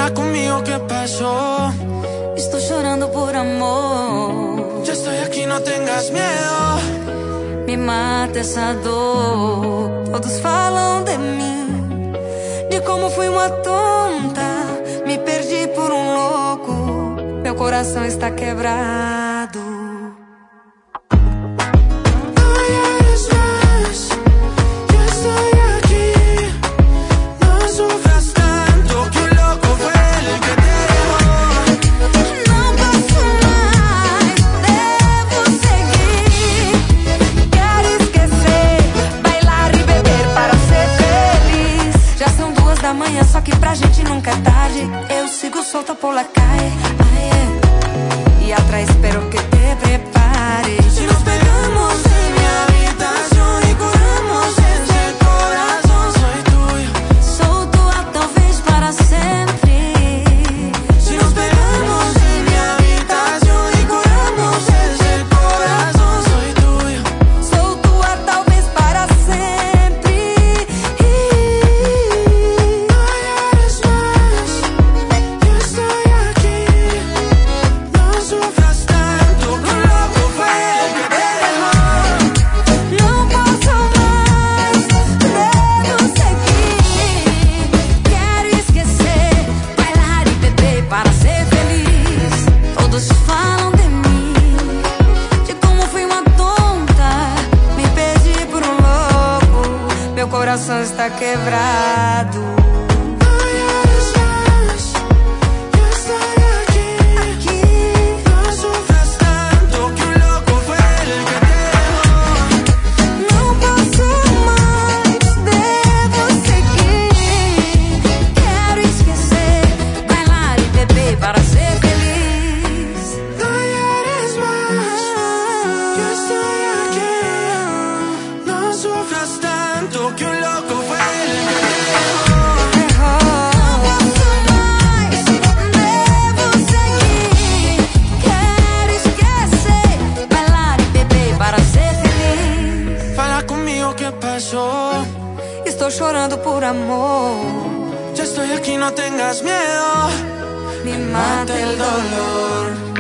Fala conmigo, ¿qué pasó? Estou chorando por amor. Ya estoy aquí, no tengas miedo. Me mata essa dor. Todos falam de mim, de como fui uma tonta. Me perdi por um louco. Meu coração está quebrado. Amanhã, só que pra gente nunca é tarde. Eu sigo solta por la calle, y atrás espero que te prepares. Si nos pegamos en mi habitación y curamos ese corazón, soy tuyo. Sou tua talvez para sempre. Si nos pegamos en mi habitación y curamos ese corazón, soy tuyo. Sou tua talvez para sempre. Meu coração está quebrado. Que un loco fue el que te dejó. No posso mais, devo seguir. Quero esquecer, bailar e beber para ser feliz. Fala conmigo, ¿qué pasó? Estou chorando por amor. Ya estoy aquí, no tengas miedo. Me mata el dolor.